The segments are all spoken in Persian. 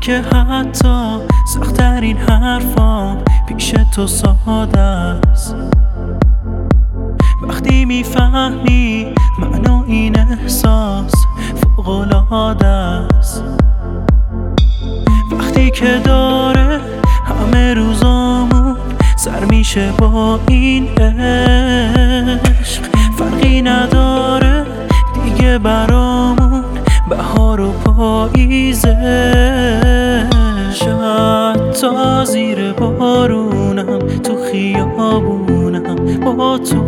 که حتی سخت‌ترین حرفام پیش تو ساده است. وقتی میفهمی معنا این احساس فوق‌العاده است. وقتی که داره همه روزامون سر میشه با این عشق، فرقی نداره دیگه برامون بهار و پاییزه. حتی زیر بارونم تو خیابونم با تو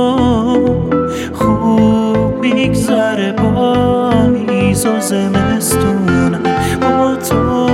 خوب میگذره، پاییز و زمستونم با تو.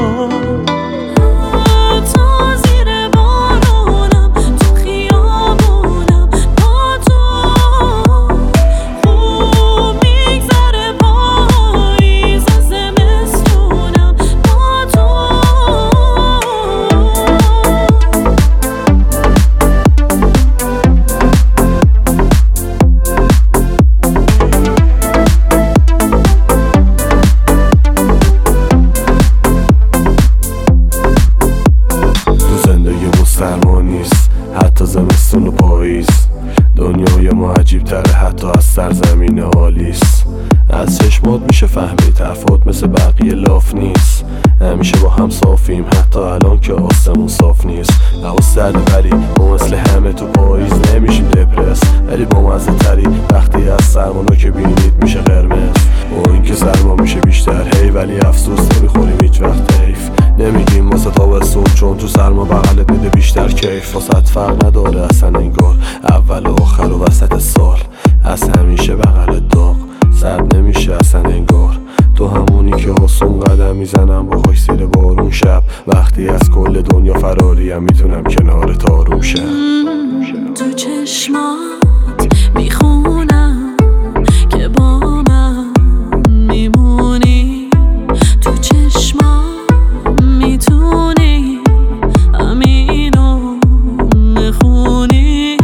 سرما نیست حتی زمستون و پاییز، دنیای ما عجیب تره حتی از سرزمین آلیس. از چشمات میشه فهمید حرفات مثل بقیه لاف نیست، همیشه با هم صافیم حتی الان که آسمون صاف نیست. هوا سرد ولی ما مثل همه تو پاییز نمیشیم دپرس، ولی با مزه تری وقتی از سرمانو که بینید میشه قرمز. با اینکه سرما میشه بیشتر هی، ولی افسوس نمیخوریم هیچ وقت حیف. نمیگیم واسه تابستون چون تو سرما بغلت میده بیشتر کیف. واسه فرق نداره اصلا انگار اول و آخر و وسط سال، از همیشه بغلت داغ سرد نمیشه اصلا انگار. تو همونی که آسون قدم میزنم با خوش زیر بارون شب، وقتی از کل دنیا فراریم میتونم کنار تاروم شم. تو چشمات میخونم که با من میمونی، تو چشمات میتونی همینو نخونی.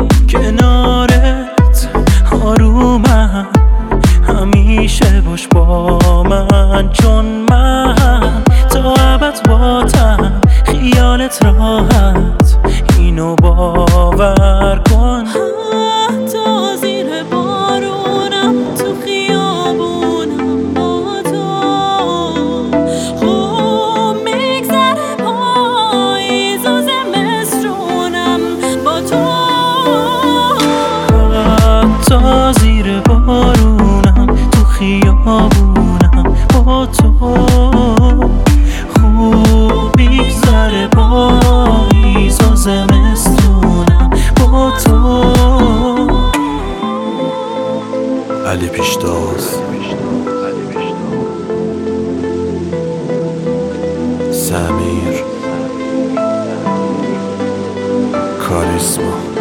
کنارت آرومم همیشه باش با من، چون من تا ابد باتم خیالت راحت اینو باور کن. حتی زیر بارونم تو خیابونم با تو خوب میگذره، پاییز و زمستونم با تو. حتی زیر بارونم تو خیابونم با تو خوب میگذره، پاییز و زمستونم با تو. علی پیشتاز، سمیر، کاریسما.